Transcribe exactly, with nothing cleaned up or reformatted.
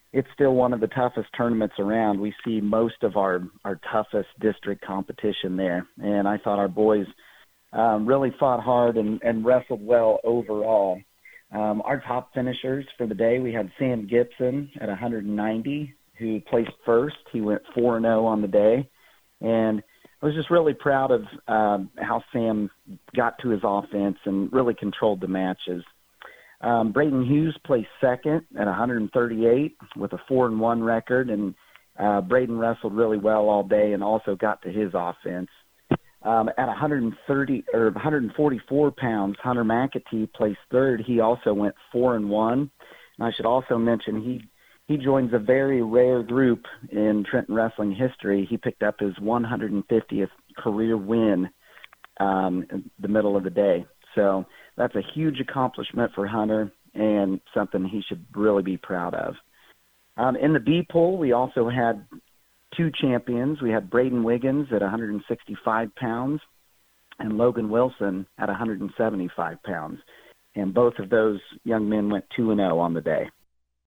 it's still one of the toughest tournaments around. We see most of our, our toughest district competition there. And I thought our boys um, really fought hard and, and wrestled well overall. Um, our top finishers for the day, we had Sam Gibson at one hundred ninety, who placed first. He went four and oh on the day. And I was just really proud of um, how Sam got to his offense and really controlled the matches. Um, Braden Hughes placed second at one hundred thirty-eight with a four and one record, and uh, Braden wrestled really well all day and also got to his offense. Um, at one hundred thirty or one hundred forty-four pounds, Hunter McAtee placed third. He also went four and one. And I should also mention he he joins a very rare group in Trenton wrestling history. He picked up his one hundred fiftieth career win um, in the middle of the day. So that's a huge accomplishment for Hunter and something he should really be proud of. Um, in the B pool, we also had two champions. We had Braden Wiggins at one hundred sixty-five pounds and Logan Wilson at one hundred seventy-five pounds. And both of those young men went two and oh on the day.